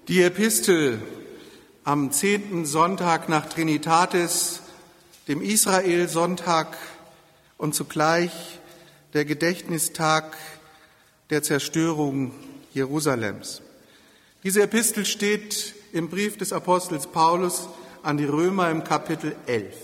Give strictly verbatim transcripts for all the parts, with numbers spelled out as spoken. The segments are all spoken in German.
Die Epistel am zehnten Sonntag nach Trinitatis, dem Israel-Sonntag und zugleich der Gedächtnistag der Zerstörung Jerusalems. Diese Epistel steht im Brief des Apostels Paulus an die Römer im Kapitel elf.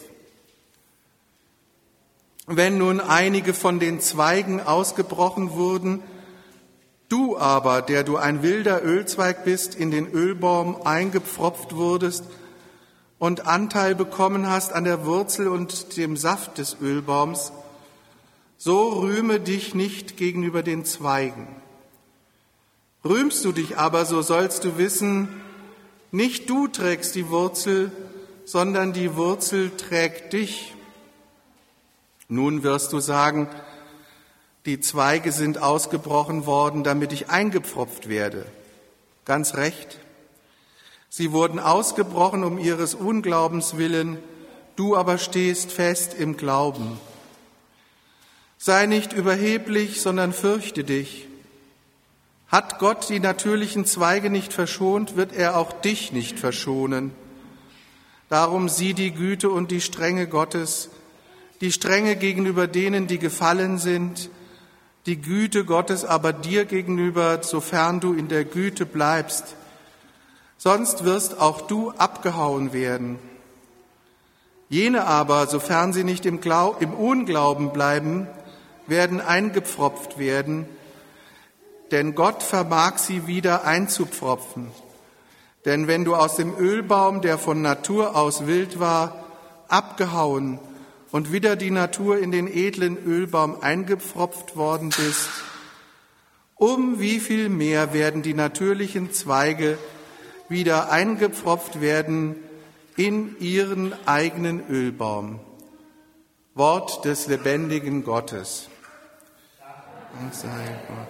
Wenn nun einige von den Zweigen ausgebrochen wurden, du aber, der du ein wilder Ölzweig bist, in den Ölbaum eingepfropft wurdest und Anteil bekommen hast an der Wurzel und dem Saft des Ölbaums, so rühme dich nicht gegenüber den Zweigen. Rühmst du dich aber, so sollst du wissen, nicht du trägst die Wurzel, sondern die Wurzel trägt dich. Nun wirst du sagen, die Zweige sind ausgebrochen worden, damit ich eingepfropft werde. Ganz recht. Sie wurden ausgebrochen um ihres Unglaubens willen, du aber stehst fest im Glauben. Sei nicht überheblich, sondern fürchte dich. Hat Gott die natürlichen Zweige nicht verschont, wird er auch dich nicht verschonen. Darum sieh die Güte und die Strenge Gottes, die Strenge gegenüber denen, die gefallen sind, die Güte Gottes aber dir gegenüber, sofern du in der Güte bleibst. Sonst wirst auch du abgehauen werden. Jene aber, sofern sie nicht im, Glaub, im Unglauben bleiben, werden eingepfropft werden, denn Gott vermag sie wieder einzupfropfen. Denn wenn du aus dem Ölbaum, der von Natur aus wild war, abgehauen und wieder die Natur in den edlen Ölbaum eingepfropft worden bist, um wie viel mehr werden die natürlichen Zweige wieder eingepfropft werden in ihren eigenen Ölbaum. Wort des lebendigen Gottes. Dank sei Gott.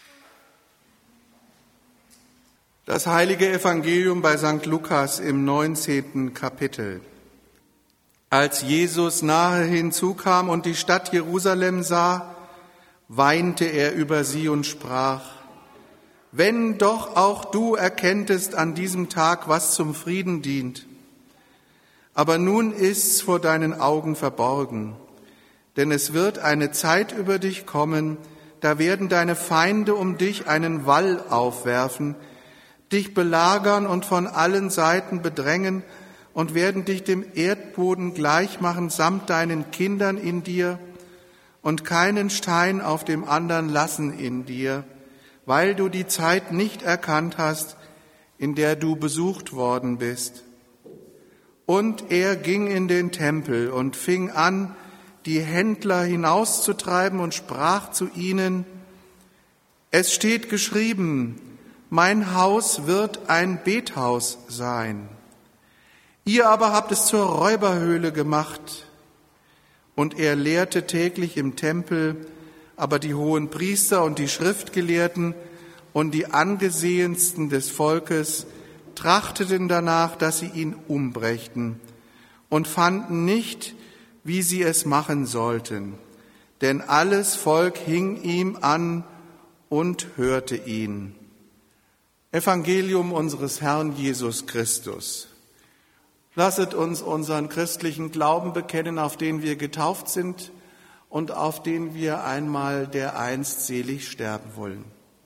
Das heilige Evangelium bei Sankt Lukas im neunzehnten Kapitel. Als Jesus nahe hinzukam und die Stadt Jerusalem sah, weinte er über sie und sprach: Wenn doch auch du erkenntest an diesem Tag, was zum Frieden dient. Aber nun ist's vor deinen Augen verborgen, denn es wird eine Zeit über dich kommen, da werden deine Feinde um dich einen Wall aufwerfen, dich belagern und von allen Seiten bedrängen und werden dich dem Erdboden gleich machen samt deinen Kindern in dir und keinen Stein auf dem anderen lassen in dir, weil du die Zeit nicht erkannt hast, in der du besucht worden bist. Und er ging in den Tempel und fing an, die Händler hinauszutreiben und sprach zu ihnen: Es steht geschrieben, mein Haus wird ein Bethaus sein. Ihr aber habt es zur Räuberhöhle gemacht. Und er lehrte täglich im Tempel, aber die hohen Priester und die Schriftgelehrten und die angesehensten des Volkes trachteten danach, dass sie ihn umbrächten und fanden nicht, wie sie es machen sollten. Denn alles Volk hing ihm an und hörte ihn. Evangelium unseres Herrn Jesus Christus. Lasset uns unseren christlichen Glauben bekennen, auf den wir getauft sind und auf den wir einmal dereinst selig sterben wollen.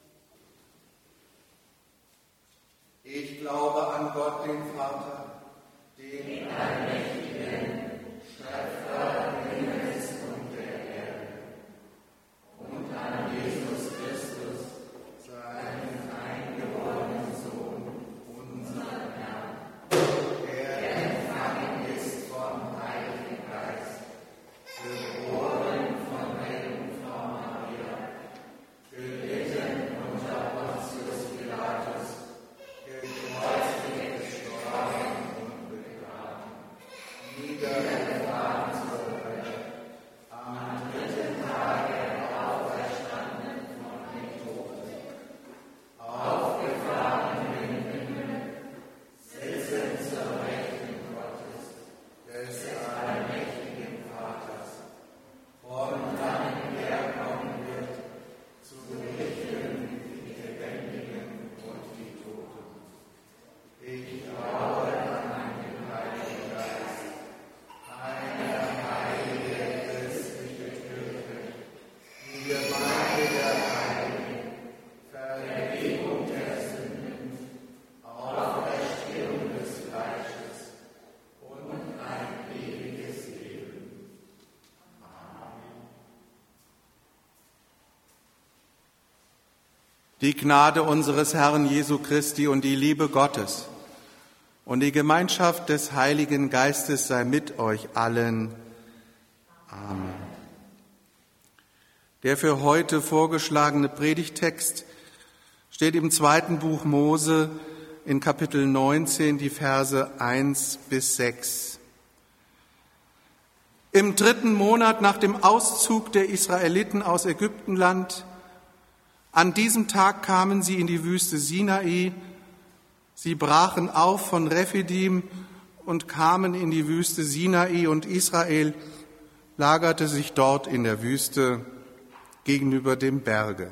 Ich glaube an Gott, den Vater, den Allmächtigen, Schöpfer des Himmels und der Erde, und an Jesus Christus, seinen eingeborenen Sohn, unseren Herrn, der empfangen ist vom Heiligen Geist, geboren von der Jungfrau Maria, gelitten unter Pontius Pilatus, gekreuzigt, gestorben und begraben, Die Gnade unseres Herrn Jesu Christi und die Liebe Gottes und die Gemeinschaft des Heiligen Geistes sei mit euch allen. Amen. Der für heute vorgeschlagene Predigttext steht im zweiten Buch Mose in Kapitel neunzehn, die Verse eins bis sechs. Im dritten Monat nach dem Auszug der Israeliten aus Ägyptenland, an diesem Tag kamen sie in die Wüste Sinai. Sie brachen auf von Rephidim und kamen in die Wüste Sinai, und Israel lagerte sich dort in der Wüste gegenüber dem Berge.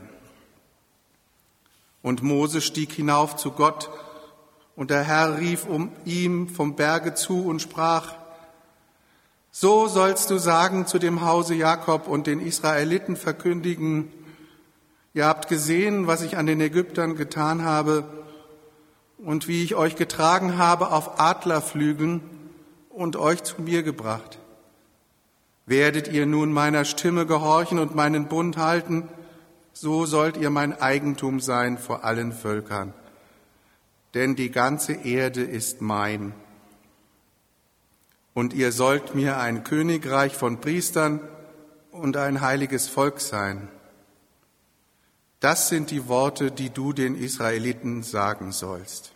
Und Mose stieg hinauf zu Gott, und der Herr rief um ihm vom Berge zu und sprach: So sollst du sagen zu dem Hause Jakob und den Israeliten verkündigen: Ihr habt gesehen, was ich an den Ägyptern getan habe und wie ich euch getragen habe auf Adlerflügeln und euch zu mir gebracht. Werdet ihr nun meiner Stimme gehorchen und meinen Bund halten, so sollt ihr mein Eigentum sein vor allen Völkern. Denn die ganze Erde ist mein. Und ihr sollt mir ein Königreich von Priestern und ein heiliges Volk sein. Das sind die Worte, die du den Israeliten sagen sollst.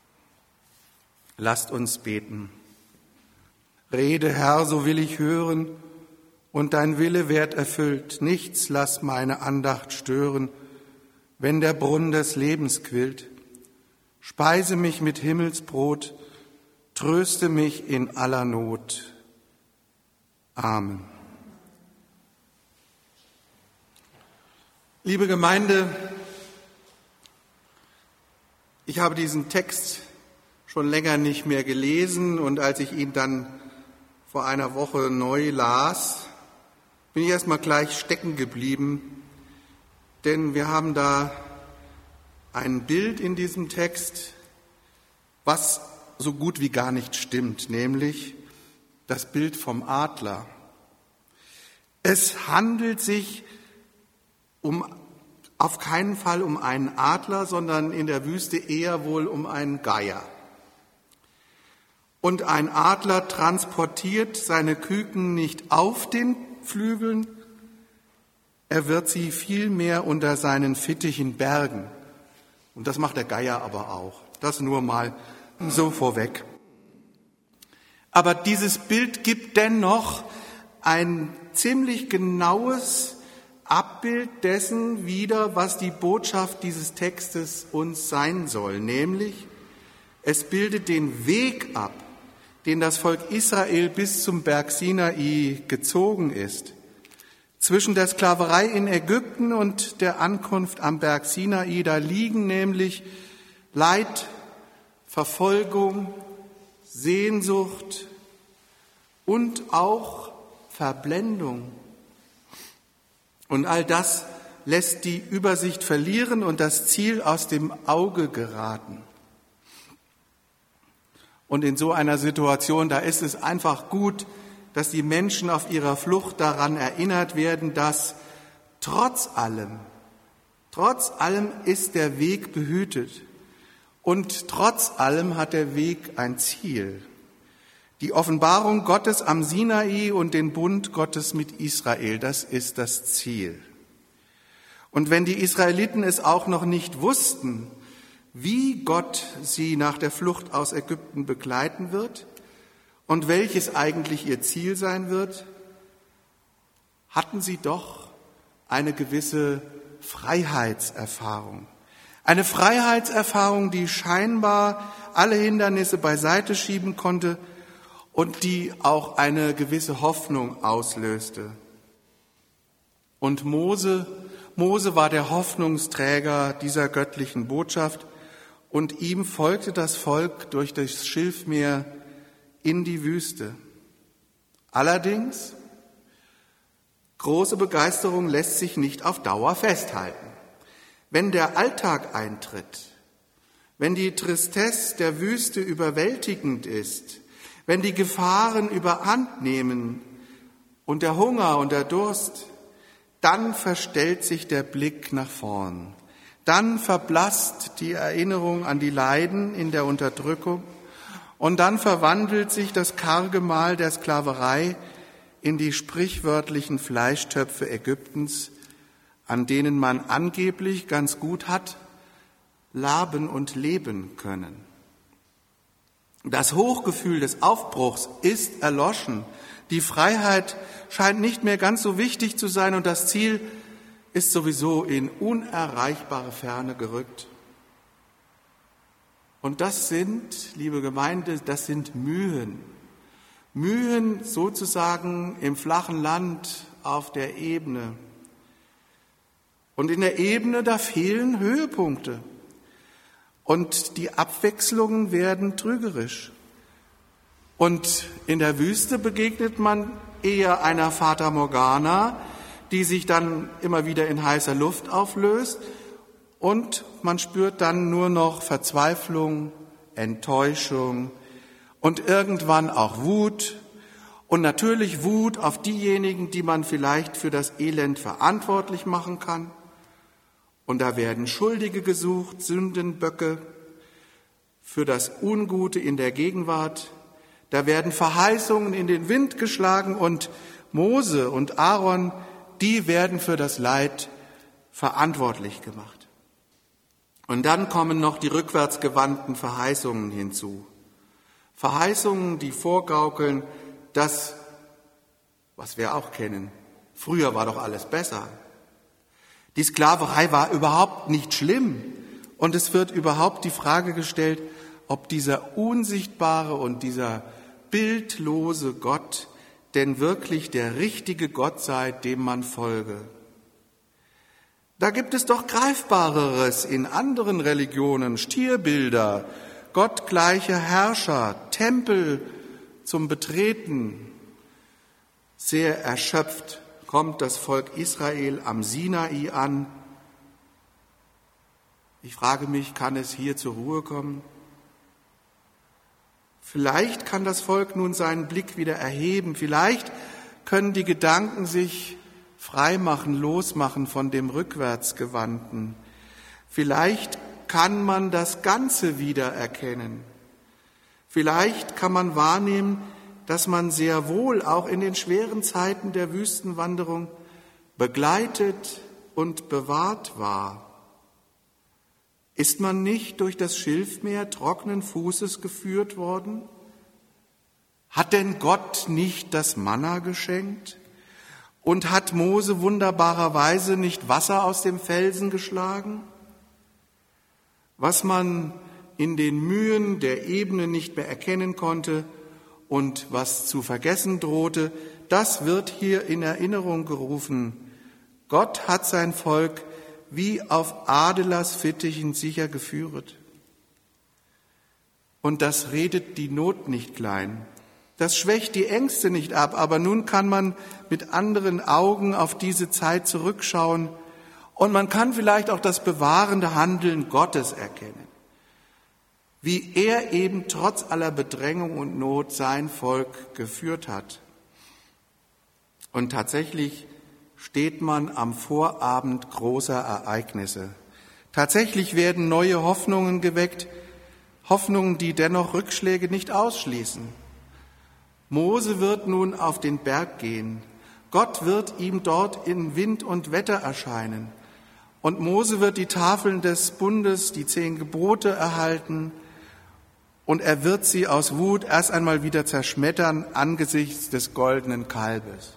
Lasst uns beten. Rede, Herr, so will ich hören, und dein Wille werd erfüllt. Nichts lass meine Andacht stören, wenn der Brunnen des Lebens quillt. Speise mich mit Himmelsbrot, tröste mich in aller Not. Amen. Liebe Gemeinde, ich habe diesen Text schon länger nicht mehr gelesen, und als ich ihn dann vor einer Woche neu las, bin ich erst mal gleich stecken geblieben, denn wir haben da ein Bild in diesem Text, was so gut wie gar nicht stimmt, nämlich das Bild vom Adler. Es handelt sich um auf keinen Fall um einen Adler, sondern in der Wüste eher wohl um einen Geier. Und ein Adler transportiert seine Küken nicht auf den Flügeln, er wird sie vielmehr unter seinen Fittichen bergen. Und das macht der Geier aber auch. Das nur mal so vorweg. Aber dieses Bild gibt dennoch ein ziemlich genaues Abbild dessen wieder, was die Botschaft dieses Textes uns sein soll, nämlich es bildet den Weg ab, den das Volk Israel bis zum Berg Sinai gezogen ist. Zwischen der Sklaverei in Ägypten und der Ankunft am Berg Sinai, da liegen nämlich Leid, Verfolgung, Sehnsucht und auch Verblendung. Und all das lässt die Übersicht verlieren und das Ziel aus dem Auge geraten. Und in so einer Situation, da ist es einfach gut, dass die Menschen auf ihrer Flucht daran erinnert werden, dass trotz allem, trotz allem ist der Weg behütet und trotz allem hat der Weg ein Ziel. Die Offenbarung Gottes am Sinai und den Bund Gottes mit Israel, das ist das Ziel. Und wenn die Israeliten es auch noch nicht wussten, wie Gott sie nach der Flucht aus Ägypten begleiten wird und welches eigentlich ihr Ziel sein wird, hatten sie doch eine gewisse Freiheitserfahrung. Eine Freiheitserfahrung, die scheinbar alle Hindernisse beiseite schieben konnte und die auch eine gewisse Hoffnung auslöste. Und Mose, Mose war der Hoffnungsträger dieser göttlichen Botschaft, und ihm folgte das Volk durch das Schilfmeer in die Wüste. Allerdings, große Begeisterung lässt sich nicht auf Dauer festhalten. Wenn der Alltag eintritt, wenn die Tristesse der Wüste überwältigend ist, wenn die Gefahren überhand nehmen und der Hunger und der Durst, dann verstellt sich der Blick nach vorn. Dann verblasst die Erinnerung an die Leiden in der Unterdrückung und dann verwandelt sich das karge Mahl der Sklaverei in die sprichwörtlichen Fleischtöpfe Ägyptens, an denen man angeblich ganz gut hat laben und leben können. Das Hochgefühl des Aufbruchs ist erloschen. Die Freiheit scheint nicht mehr ganz so wichtig zu sein und das Ziel ist sowieso in unerreichbare Ferne gerückt. Und das sind, liebe Gemeinde, das sind Mühen. Mühen sozusagen im flachen Land auf der Ebene. Und in der Ebene, da fehlen Höhepunkte. Und die Abwechslungen werden trügerisch. Und in der Wüste begegnet man eher einer Fata Morgana, die sich dann immer wieder in heißer Luft auflöst. Und man spürt dann nur noch Verzweiflung, Enttäuschung und irgendwann auch Wut. Und natürlich Wut auf diejenigen, die man vielleicht für das Elend verantwortlich machen kann. Und da werden Schuldige gesucht, Sündenböcke für das Ungute in der Gegenwart. Da werden Verheißungen in den Wind geschlagen und Mose und Aaron, die werden für das Leid verantwortlich gemacht. Und dann kommen noch die rückwärtsgewandten Verheißungen hinzu. Verheißungen, die vorgaukeln, das, was wir auch kennen, früher war doch alles besser. Die Sklaverei war überhaupt nicht schlimm und es wird überhaupt die Frage gestellt, ob dieser unsichtbare und dieser bildlose Gott denn wirklich der richtige Gott sei, dem man folge. Da gibt es doch Greifbareres in anderen Religionen, Stierbilder, gottgleiche Herrscher, Tempel zum Betreten. Sehr erschöpft kommt das Volk Israel am Sinai an. Ich frage mich, kann es hier zur Ruhe kommen? Vielleicht kann das Volk nun seinen Blick wieder erheben. Vielleicht können die Gedanken sich freimachen, losmachen von dem Rückwärtsgewandten. Vielleicht kann man das Ganze wieder erkennen. Vielleicht kann man wahrnehmen, dass man sehr wohl auch in den schweren Zeiten der Wüstenwanderung begleitet und bewahrt war. Ist man nicht durch das Schilfmeer trockenen Fußes geführt worden? Hat denn Gott nicht das Manna geschenkt? Und hat Mose wunderbarerweise nicht Wasser aus dem Felsen geschlagen? Was man in den Mühen der Ebene nicht mehr erkennen konnte und was zu vergessen drohte, das wird hier in Erinnerung gerufen. Gott hat sein Volk wie auf Adelers Fittichen sicher geführet. Und das redet die Not nicht klein. Das schwächt die Ängste nicht ab, aber nun kann man mit anderen Augen auf diese Zeit zurückschauen und man kann vielleicht auch das bewahrende Handeln Gottes erkennen. Wie er eben trotz aller Bedrängung und Not sein Volk geführt hat. Und tatsächlich steht man am Vorabend großer Ereignisse. Tatsächlich werden neue Hoffnungen geweckt, Hoffnungen, die dennoch Rückschläge nicht ausschließen. Mose wird nun auf den Berg gehen. Gott wird ihm dort in Wind und Wetter erscheinen. Und Mose wird die Tafeln des Bundes, die zehn Gebote erhalten. Und er wird sie aus Wut erst einmal wieder zerschmettern angesichts des goldenen Kalbes.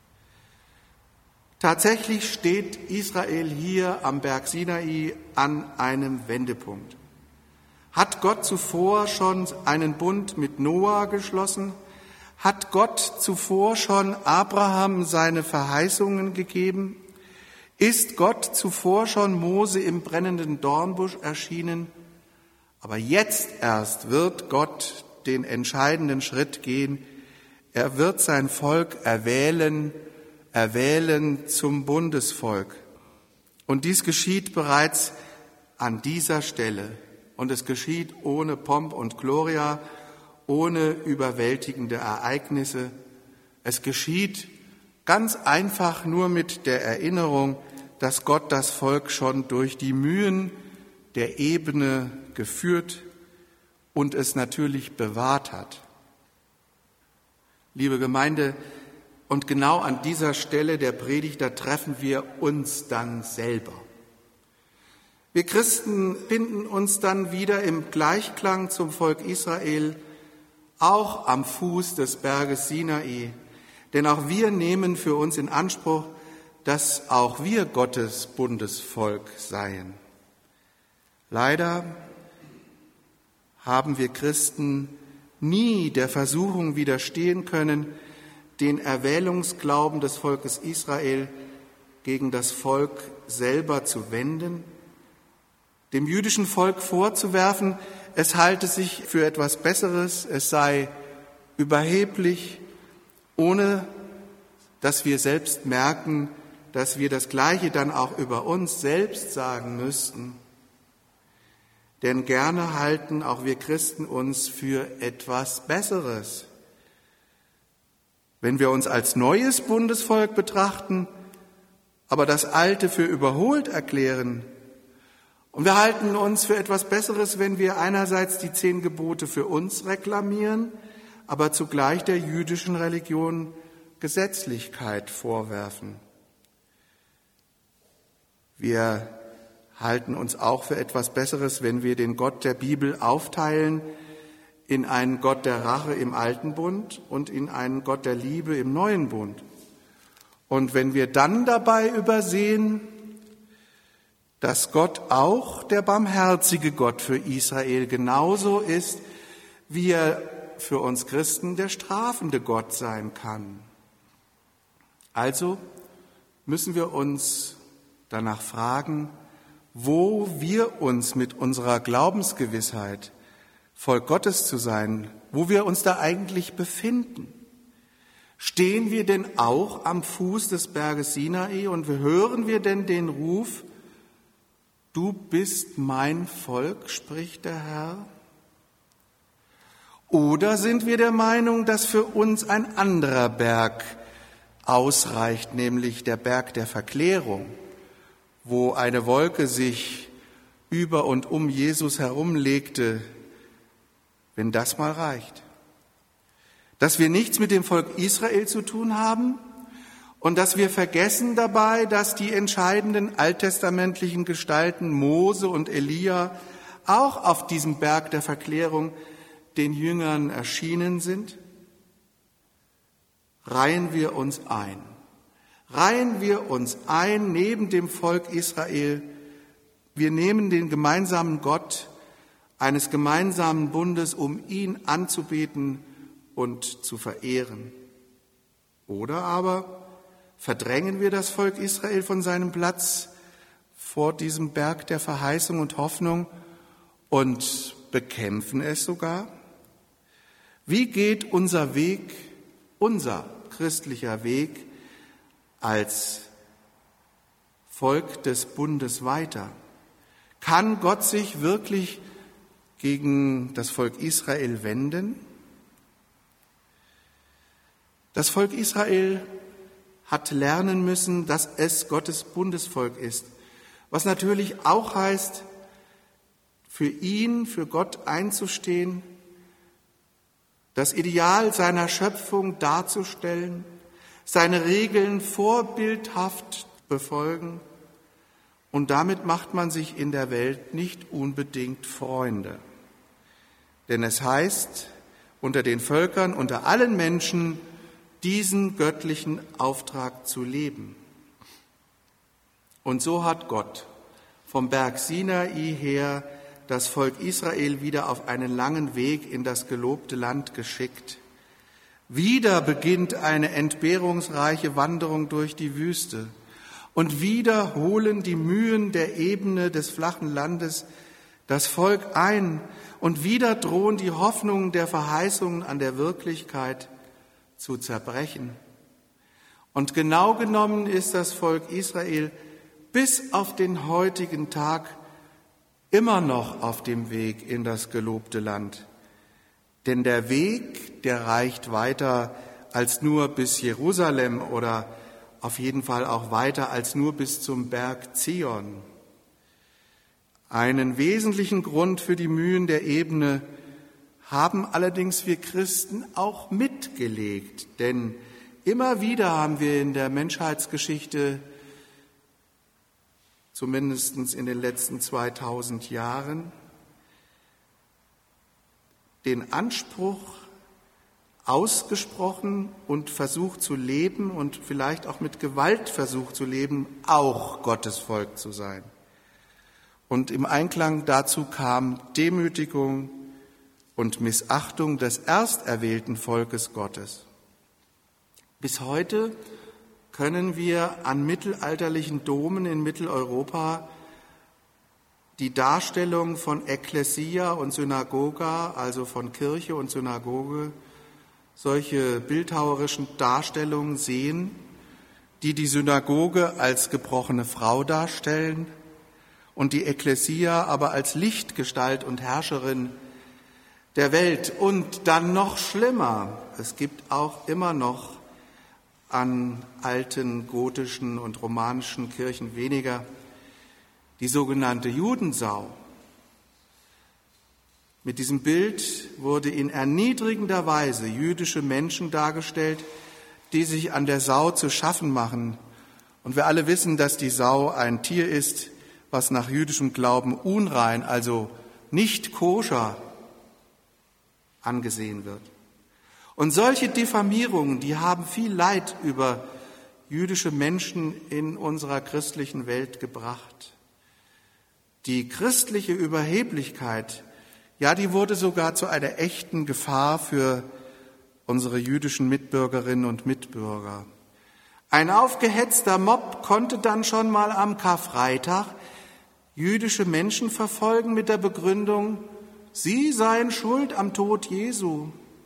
Tatsächlich steht Israel hier am Berg Sinai an einem Wendepunkt. Hat Gott zuvor schon einen Bund mit Noah geschlossen? Hat Gott zuvor schon Abraham seine Verheißungen gegeben? Ist Gott zuvor schon Mose im brennenden Dornbusch erschienen? Aber jetzt erst wird Gott den entscheidenden Schritt gehen. Er wird sein Volk erwählen, erwählen zum Bundesvolk. Und dies geschieht bereits an dieser Stelle. Und es geschieht ohne Pomp und Gloria, ohne überwältigende Ereignisse. Es geschieht ganz einfach nur mit der Erinnerung, dass Gott das Volk schon durch die Mühen der Ebene geführt und es natürlich bewahrt hat. Liebe Gemeinde, und genau an dieser Stelle der Predigt, da treffen wir uns dann selber. Wir Christen finden uns dann wieder im Gleichklang zum Volk Israel, auch am Fuß des Berges Sinai. Denn auch wir nehmen für uns in Anspruch, dass auch wir Gottes Bundesvolk seien. Leider haben wir Christen nie der Versuchung widerstehen können, den Erwählungsglauben des Volkes Israel gegen das Volk selber zu wenden, dem jüdischen Volk vorzuwerfen, es halte sich für etwas Besseres, es sei überheblich, ohne dass wir selbst merken, dass wir das Gleiche dann auch über uns selbst sagen müssten. Denn gerne halten auch wir Christen uns für etwas Besseres. Wenn wir uns als neues Bundesvolk betrachten, aber das Alte für überholt erklären, und wir halten uns für etwas Besseres, wenn wir einerseits die zehn Gebote für uns reklamieren, aber zugleich der jüdischen Religion Gesetzlichkeit vorwerfen. Wir halten uns auch für etwas Besseres, wenn wir den Gott der Bibel aufteilen in einen Gott der Rache im Alten Bund und in einen Gott der Liebe im Neuen Bund. Und wenn wir dann dabei übersehen, dass Gott auch der barmherzige Gott für Israel genauso ist, wie er für uns Christen der strafende Gott sein kann. Also müssen wir uns danach fragen, wo wir uns mit unserer Glaubensgewissheit, Volk Gottes zu sein, wo wir uns da eigentlich befinden. Stehen wir denn auch am Fuß des Berges Sinai und hören wir denn den Ruf, du bist mein Volk, spricht der Herr? Oder sind wir der Meinung, dass für uns ein anderer Berg ausreicht, nämlich der Berg der Verklärung, wo eine Wolke sich über und um Jesus herumlegte, wenn das mal reicht? Dass wir nichts mit dem Volk Israel zu tun haben und dass wir vergessen dabei, dass die entscheidenden alttestamentlichen Gestalten Mose und Elia auch auf diesem Berg der Verklärung den Jüngern erschienen sind? Reihen wir uns ein. Reihen wir uns ein neben dem Volk Israel. Wir nehmen den gemeinsamen Gott eines gemeinsamen Bundes, um ihn anzubeten und zu verehren. Oder aber verdrängen wir das Volk Israel von seinem Platz vor diesem Berg der Verheißung und Hoffnung und bekämpfen es sogar? Wie geht unser Weg, unser christlicher Weg als Volk des Bundes weiter? Kann Gott sich wirklich gegen das Volk Israel wenden? Das Volk Israel hat lernen müssen, dass es Gottes Bundesvolk ist, was natürlich auch heißt, für ihn, für Gott einzustehen, das Ideal seiner Schöpfung darzustellen, seine Regeln vorbildhaft befolgen, und damit macht man sich in der Welt nicht unbedingt Freunde. Denn es heißt, unter den Völkern, unter allen Menschen, diesen göttlichen Auftrag zu leben. Und so hat Gott vom Berg Sinai her das Volk Israel wieder auf einen langen Weg in das gelobte Land geschickt. Wieder beginnt eine entbehrungsreiche Wanderung durch die Wüste. Und wieder holen die Mühen der Ebene des flachen Landes das Volk ein. Und wieder drohen die Hoffnungen der Verheißungen an der Wirklichkeit zu zerbrechen. Und genau genommen ist das Volk Israel bis auf den heutigen Tag immer noch auf dem Weg in das gelobte Land. Denn der Weg, der reicht weiter als nur bis Jerusalem oder auf jeden Fall auch weiter als nur bis zum Berg Zion. Einen wesentlichen Grund für die Mühen der Ebene haben allerdings wir Christen auch mitgelegt, denn immer wieder haben wir in der Menschheitsgeschichte, zumindest in den letzten zweitausend Jahren, den Anspruch ausgesprochen und versucht zu leben und vielleicht auch mit Gewalt versucht zu leben, auch Gottes Volk zu sein. Und im Einklang dazu kam Demütigung und Missachtung des ersterwählten Volkes Gottes. Bis heute können wir an mittelalterlichen Domen in Mitteleuropa die Darstellung von Ekklesia und Synagoga, also von Kirche und Synagoge, solche bildhauerischen Darstellungen sehen, die die Synagoge als gebrochene Frau darstellen und die Ekklesia aber als Lichtgestalt und Herrscherin der Welt. Und dann noch schlimmer, es gibt auch immer noch an alten gotischen und romanischen Kirchen weniger die sogenannte Judensau. Mit diesem Bild wurde in erniedrigender Weise jüdische Menschen dargestellt, die sich an der Sau zu schaffen machen. Und wir alle wissen, dass die Sau ein Tier ist, was nach jüdischem Glauben unrein, also nicht koscher angesehen wird. Und solche Diffamierungen, die haben viel Leid über jüdische Menschen in unserer christlichen Welt gebracht. Die christliche Überheblichkeit, ja, die wurde sogar zu einer echten Gefahr für unsere jüdischen Mitbürgerinnen und Mitbürger. Ein aufgehetzter Mob konnte dann schon mal am Karfreitag jüdische Menschen verfolgen mit der Begründung, sie seien schuld am Tod Jesu.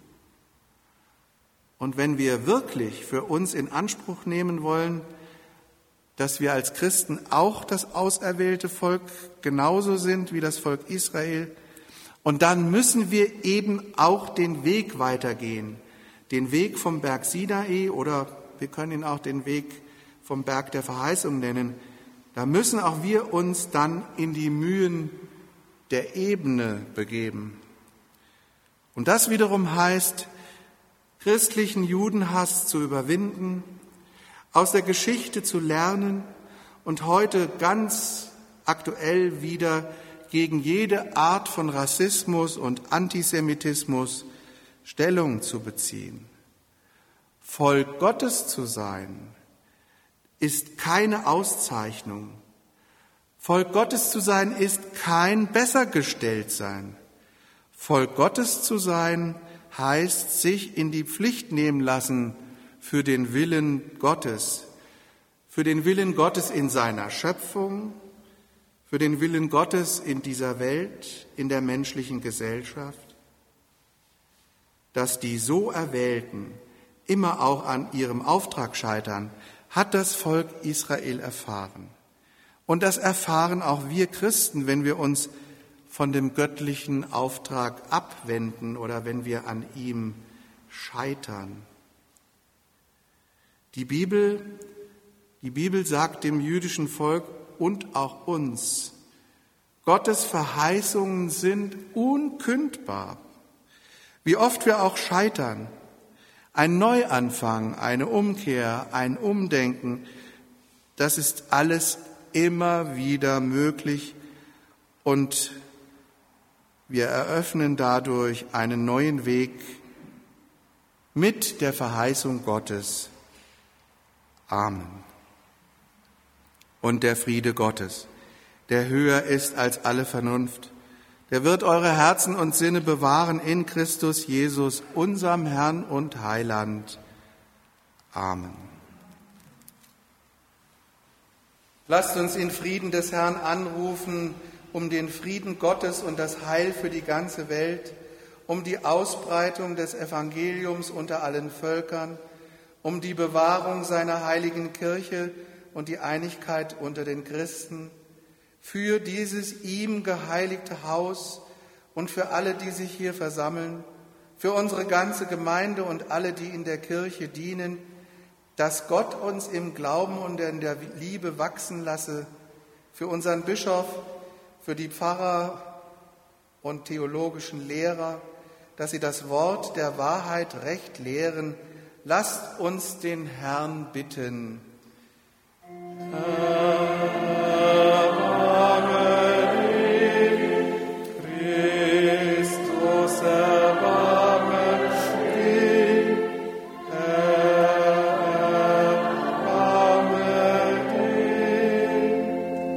Und wenn wir wirklich für uns in Anspruch nehmen wollen, dass wir als Christen auch das auserwählte Volk genauso sind wie das Volk Israel, und dann müssen wir eben auch den Weg weitergehen, den Weg vom Berg Sinai, oder wir können ihn auch den Weg vom Berg der Verheißung nennen. Da müssen auch wir uns dann in die Mühen der Ebene begeben. Und das wiederum heißt, christlichen Judenhass zu überwinden, aus der Geschichte zu lernen und heute ganz aktuell wieder gegen jede Art von Rassismus und Antisemitismus Stellung zu beziehen. Volk Gottes zu sein, ist keine Auszeichnung. Volk Gottes zu sein, ist kein Bessergestelltsein. Volk Gottes zu sein, heißt sich in die Pflicht nehmen lassen für den Willen Gottes, für den Willen Gottes in seiner Schöpfung, für den Willen Gottes in dieser Welt, in der menschlichen Gesellschaft, dass die so Erwählten immer auch an ihrem Auftrag scheitern, hat das Volk Israel erfahren. Und das erfahren auch wir Christen, wenn wir uns von dem göttlichen Auftrag abwenden oder wenn wir an ihm scheitern. Die Bibel, die Bibel sagt dem jüdischen Volk und auch uns, Gottes Verheißungen sind unkündbar. Wie oft wir auch scheitern, ein Neuanfang, eine Umkehr, ein Umdenken, das ist alles immer wieder möglich und wir eröffnen dadurch einen neuen Weg mit der Verheißung Gottes. Amen. Und der Friede Gottes, der höher ist als alle Vernunft, der wird eure Herzen und Sinne bewahren in Christus Jesus, unserem Herrn und Heiland. Amen. Lasst uns in Frieden des Herrn anrufen, um den Frieden Gottes und das Heil für die ganze Welt, um die Ausbreitung des Evangeliums unter allen Völkern, um die Bewahrung seiner heiligen Kirche und die Einigkeit unter den Christen, für dieses ihm geheiligte Haus und für alle, die sich hier versammeln, für unsere ganze Gemeinde und alle, die in der Kirche dienen, dass Gott uns im Glauben und in der Liebe wachsen lasse, für unseren Bischof, für die Pfarrer und theologischen Lehrer, dass sie das Wort der Wahrheit recht lehren. Lasst uns den Herrn bitten. Christus erbarme dich, erbarme dich.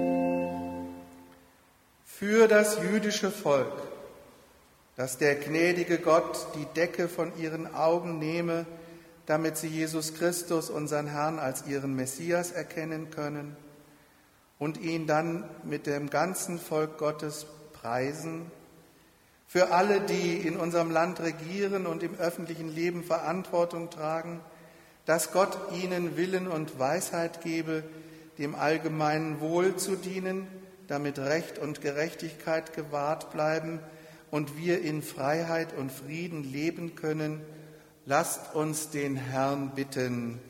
Für das jüdische Volk, dass der gnädige Gott die Decke von ihren Augen nehme, damit sie Jesus Christus, unseren Herrn, als ihren Messias erkennen können und ihn dann mit dem ganzen Volk Gottes preisen. Für alle, die in unserem Land regieren und im öffentlichen Leben Verantwortung tragen, dass Gott ihnen Willen und Weisheit gebe, dem allgemeinen Wohl zu dienen, damit Recht und Gerechtigkeit gewahrt bleiben und wir in Freiheit und Frieden leben können. Lasst uns den Herrn bitten.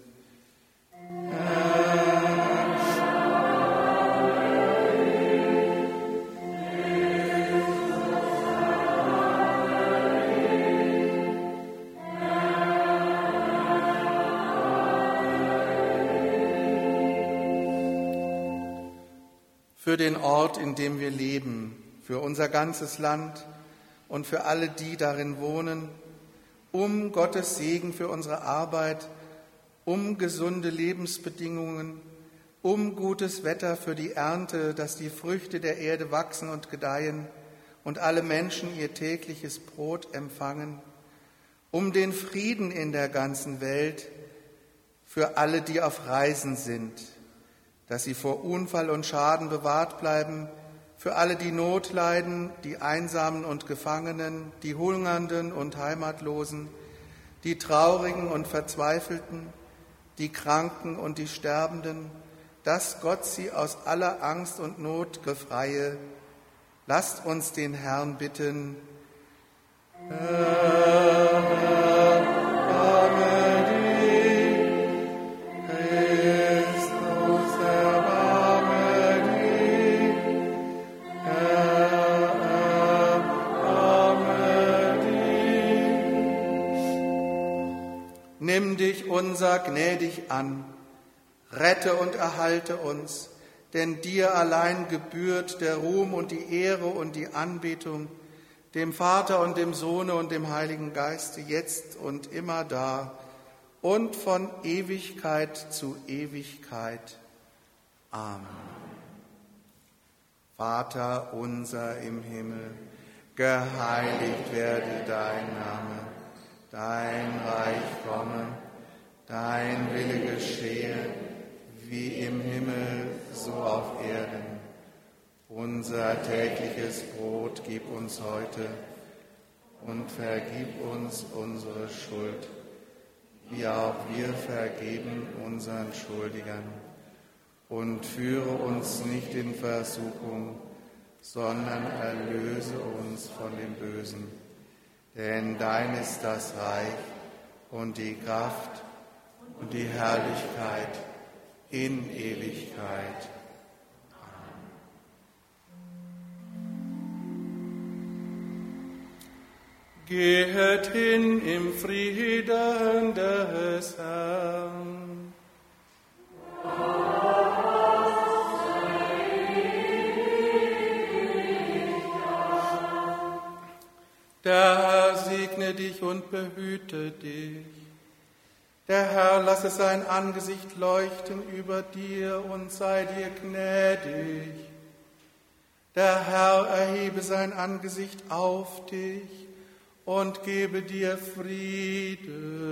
Für den Ort, in dem wir leben, für unser ganzes Land und für alle, die darin wohnen, um Gottes Segen für unsere Arbeit, um gesunde Lebensbedingungen, um gutes Wetter für die Ernte, dass die Früchte der Erde wachsen und gedeihen und alle Menschen ihr tägliches Brot empfangen, um den Frieden in der ganzen Welt, für alle, die auf Reisen sind, dass sie vor Unfall und Schaden bewahrt bleiben, für alle, die Not leiden, die Einsamen und Gefangenen, die Hungernden und Heimatlosen, die Traurigen und Verzweifelten, die Kranken und die Sterbenden, dass Gott sie aus aller Angst und Not befreie. Lasst uns den Herrn bitten. Nimm dich unser gnädig an, rette und erhalte uns, denn dir allein gebührt der Ruhm und die Ehre und die Anbetung, dem Vater und dem Sohne und dem Heiligen Geiste, jetzt und immer da und von Ewigkeit zu Ewigkeit. Amen. Vater unser im Himmel, geheiligt werde dein Name. Dein Reich komme, dein Wille geschehe, wie im Himmel, so auf Erden. Unser tägliches Brot gib uns heute und vergib uns unsere Schuld, wie auch wir vergeben unseren Schuldigern. Und führe uns nicht in Versuchung, sondern erlöse uns von dem Bösen. Denn dein ist das Reich und die Kraft und die Herrlichkeit in Ewigkeit. Amen. Gehet hin im Frieden des Herrn. Der Herr segne dich und behüte dich. Der Herr lasse sein Angesicht leuchten über dir und sei dir gnädig. Der Herr erhebe sein Angesicht auf dich und gebe dir Frieden.